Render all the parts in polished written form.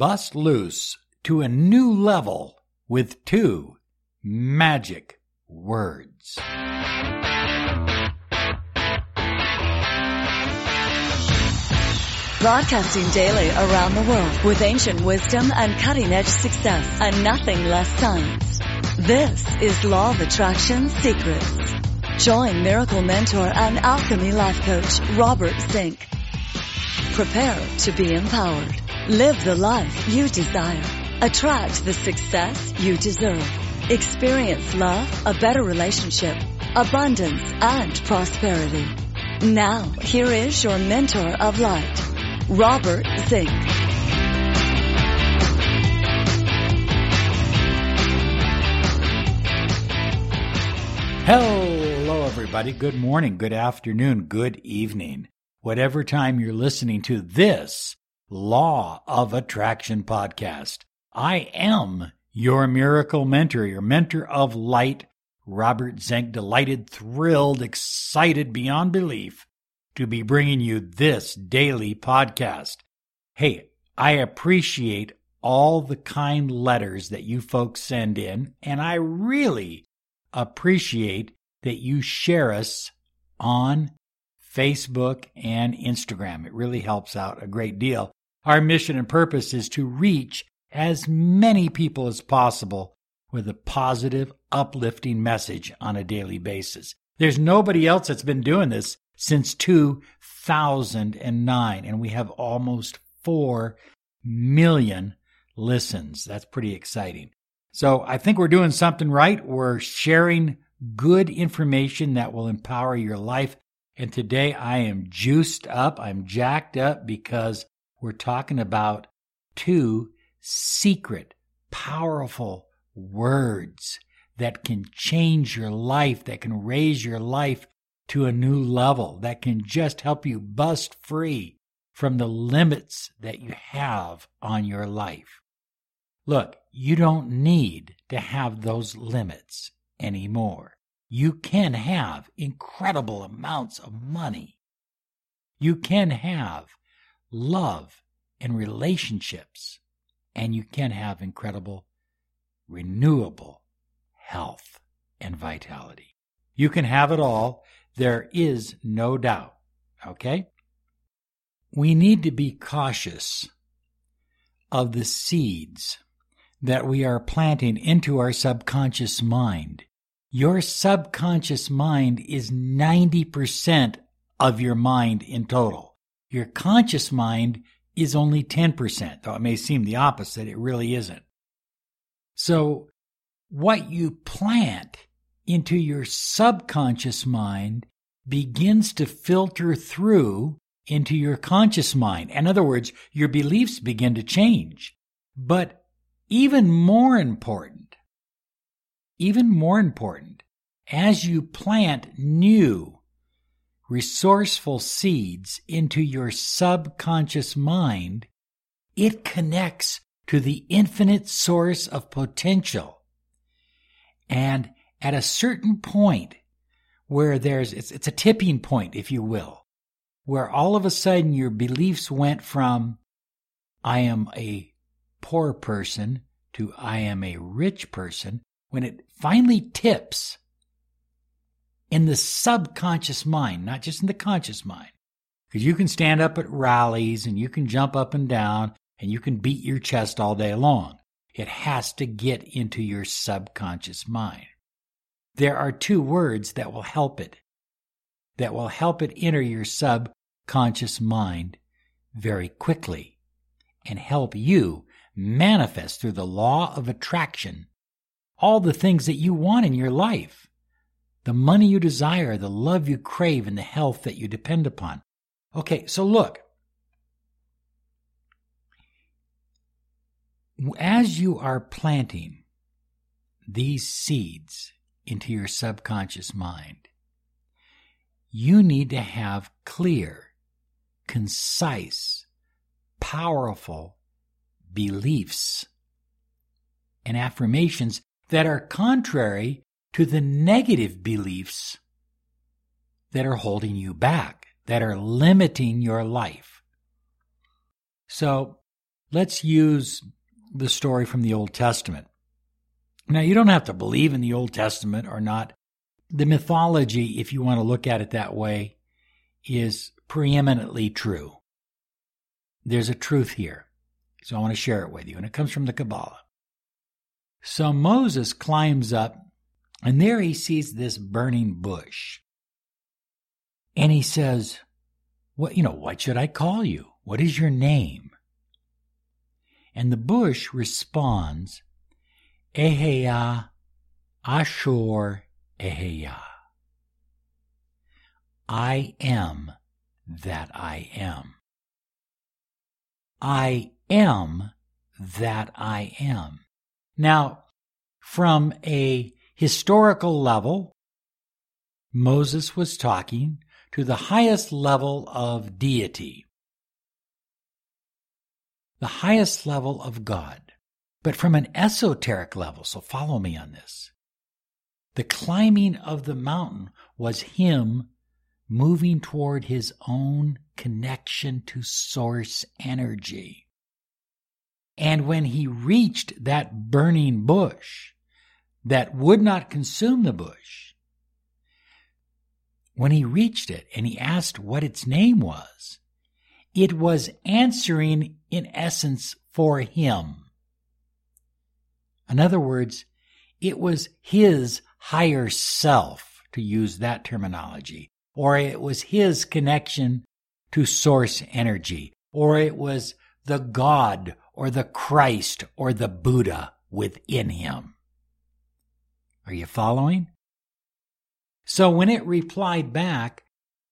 bust loose to a new level with 2 magic words. Broadcasting daily around the world with ancient wisdom and cutting-edge success and nothing less science. This is Law of Attraction Secrets. Join miracle mentor and alchemy life coach Robert Zink. Prepare to be empowered. Live the life you desire. Attract the success you deserve. Experience love, a better relationship, abundance, and prosperity. Now, here is your mentor of light, Robert Zink. Hello, everybody. Good morning, good afternoon, good evening. Whatever time you're listening to this Law of Attraction podcast, I am your miracle mentor, your mentor of light, Robert Zink. Delighted, thrilled, excited beyond belief to be bringing you this daily podcast. Hey, I appreciate all the kind letters that you folks send in, and I really appreciate that you share us on Facebook and Instagram. It really helps out a great deal. Our mission and purpose is to reach as many people as possible with a positive, uplifting message on a daily basis. There's nobody else that's been doing this since 2009, and we have almost 4 million listens. That's pretty exciting. So I think we're doing something right. We're sharing good information that will empower your life. And today I am juiced up. I'm jacked up because we're talking about 2 secret, powerful words that can change your life, that can raise your life to a new level, that can just help you bust free from the limits that you have on your life. Look, you don't need to have those limits anymore. You can have incredible amounts of money. You can have love and relationships, and you can have incredible, renewable health and vitality. You can have it all. There is no doubt, okay? We need to be cautious of the seeds that we are planting into our subconscious mind. Your subconscious mind is 90% of your mind in total. Your conscious mind is only 10%, though it may seem the opposite, it really isn't. So what you plant into your subconscious mind begins to filter through into your conscious mind. In other words, your beliefs begin to change. But even more important, as you plant new, resourceful seeds into your subconscious mind, it connects to the infinite source of potential. And at a certain point where it's a tipping point, if you will, where all of a sudden your beliefs went from, I am a poor person to I am a rich person, when it finally tips in the subconscious mind, not just in the conscious mind, because you can stand up at rallies and you can jump up and down and you can beat your chest all day long. It has to get into your subconscious mind. There are 2 words that will help it enter your subconscious mind very quickly and help you manifest through the law of attraction all the things that you want in your life, the money you desire, the love you crave, and the health that you depend upon. Okay, so look, as you are planting these seeds into your subconscious mind, you need to have clear, concise, powerful beliefs and affirmations that are contrary to the negative beliefs that are holding you back, that are limiting your life. So let's use the story from the Old Testament. Now, you don't have to believe in the Old Testament or not. The mythology, if you want to look at it that way, is preeminently true. There's a truth here, so I want to share it with you, and it comes from the Kabbalah. So Moses climbs up, and there he sees this burning bush. And he says, what should I call you? What is your name? And the bush responds, Eheya, Ashur, Eheya. I am that I am. I am that I am. Now, from a historical level, Moses was talking to the highest level of deity, the highest level of God. But from an esoteric level, so follow me on this, the climbing of the mountain was him moving toward his own connection to source energy. And when he reached that burning bush that would not consume the bush, when he reached it and he asked what its name was, it was answering in essence for him. In other words, it was his higher self, to use that terminology, or it was his connection to source energy, or it was the God or the Christ or the Buddha within him. Are you following? So when it replied back,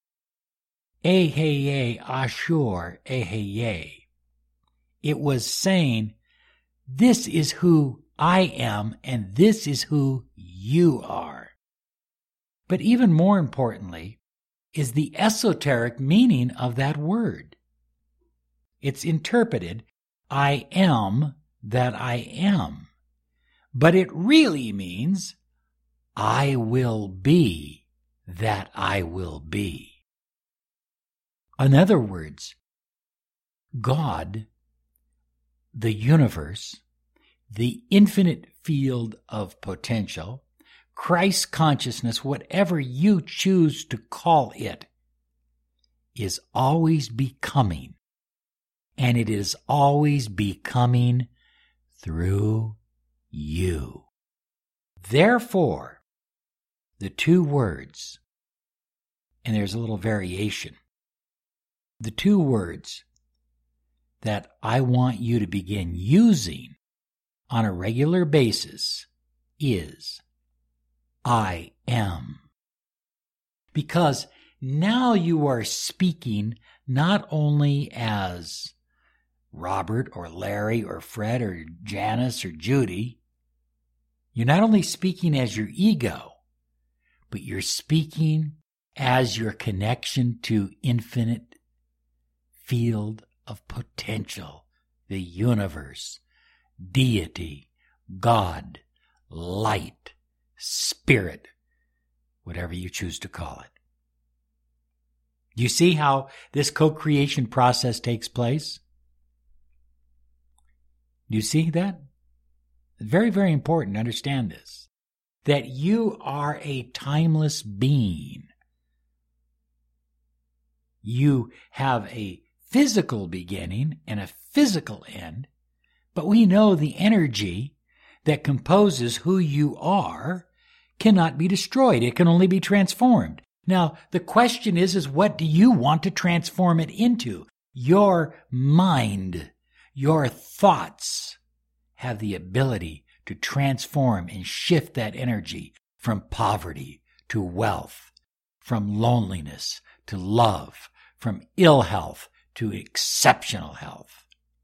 Eheye Ashur Eheye, it was saying, this is who I am, and this is who you are. But even more importantly is the esoteric meaning of that word. It's interpreted, I am that I am. But it really means, I will be that I will be. In other words, God, the universe, the infinite field of potential, Christ consciousness, whatever you choose to call it, is always becoming, and it is always becoming through you. Therefore, the two words, and there's a little variation, the two words that I want you to begin using on a regular basis is I am. Because now you are speaking not only as Robert or Larry or Fred or Janice or Judy. You're not only speaking as your ego, but you're speaking as your connection to infinite field of potential, the universe, deity, God, light, spirit, whatever you choose to call it. Do you see how this co-creation process takes place? Do you see that? It's very, very important to understand this, that you are a timeless being. You have a physical beginning and a physical end, but we know the energy that composes who you are cannot be destroyed. It can only be transformed. Now, the question is what do you want to transform it into? Your mind, your thoughts have the ability to transform and shift that energy from poverty to wealth, from loneliness to love, from ill health to exceptional health.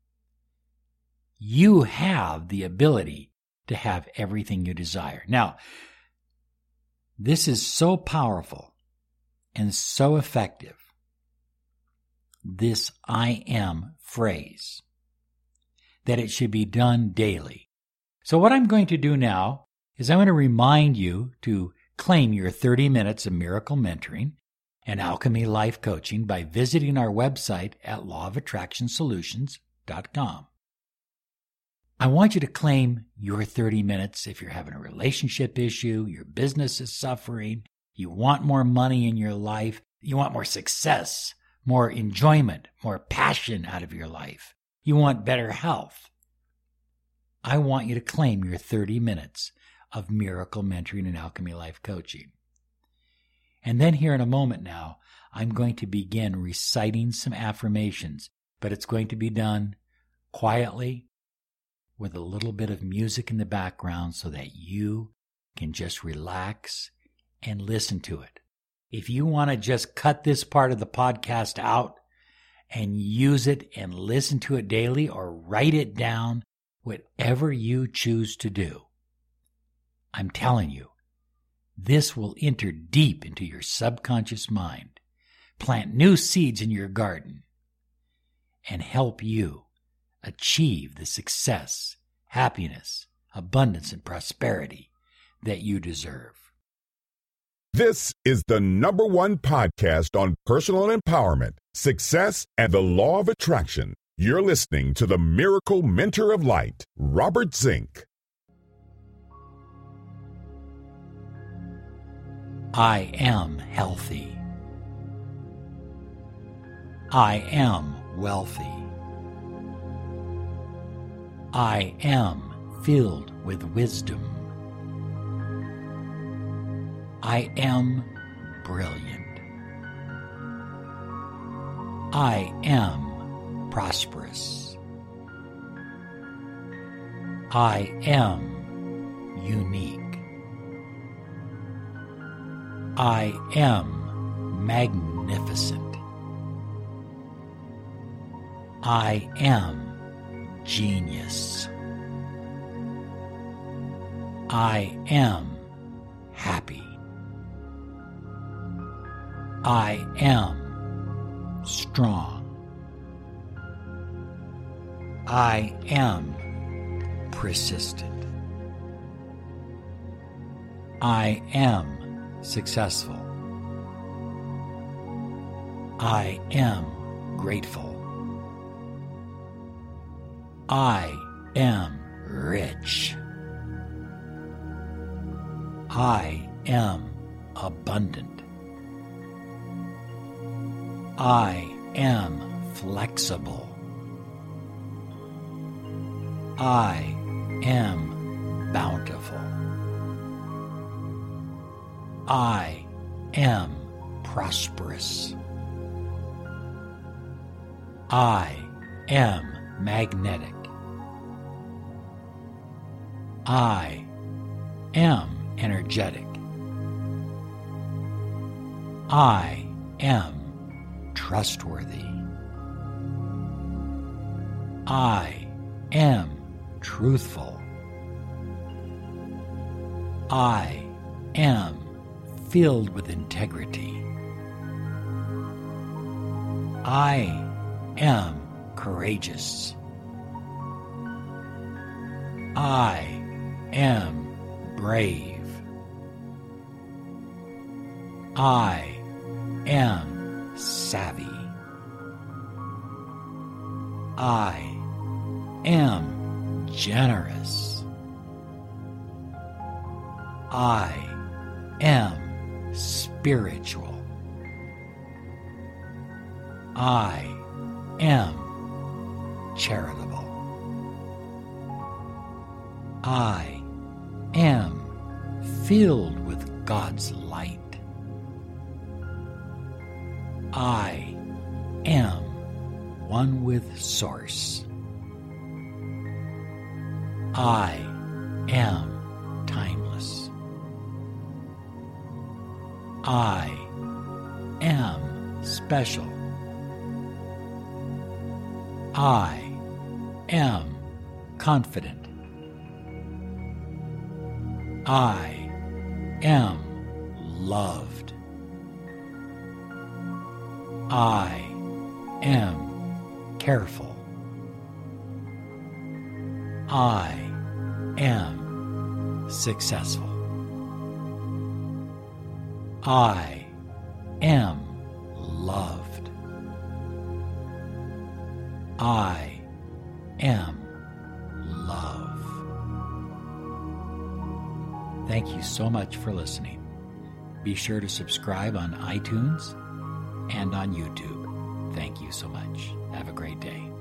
You have the ability to have everything you desire. Now, this is so powerful and so effective, this I am phrase, that it should be done daily. So what I'm going to do now is I'm going to remind you to claim your 30 minutes of miracle mentoring and alchemy life coaching by visiting our website at lawofattractionsolutions.com. I want you to claim your 30 minutes if you're having a relationship issue, your business is suffering, you want more money in your life, you want more success, more enjoyment, more passion out of your life. You want better health. I want you to claim your 30 minutes of Miracle Mentoring and Alchemy Life Coaching. And then here in a moment now, I'm going to begin reciting some affirmations, but it's going to be done quietly with a little bit of music in the background so that you can just relax and listen to it. If you want to just cut this part of the podcast out and use it and listen to it daily or write it down, whatever you choose to do, I'm telling you, this will enter deep into your subconscious mind, plant new seeds in your garden, and help you achieve the success, happiness, abundance, and prosperity that you deserve. This is the #1 podcast on personal empowerment, success, and the law of attraction. You're listening to the Miracle Mentor of Light, Robert Zink. I am healthy. I am wealthy. I am filled with wisdom. I am brilliant. I am prosperous. I am unique. I am magnificent. I am genius. I am happy. I am strong. I am persistent. I am successful. I am grateful. I am rich. I am abundant. I am flexible. I am bountiful. I am prosperous. I am magnetic. I am energetic. I am trustworthy. I am truthful. I am filled with integrity. I am courageous. I am brave. I am savvy. I am generous. I am spiritual. I am charitable. I am filled with God's light. I am one with Source. I am timeless. I am special. I am confident. I am loved. I am careful. I am successful. I am loved. I am loved. Thank you so much for listening. Be sure to subscribe on iTunes and on YouTube. Thank you so much. Have a great day.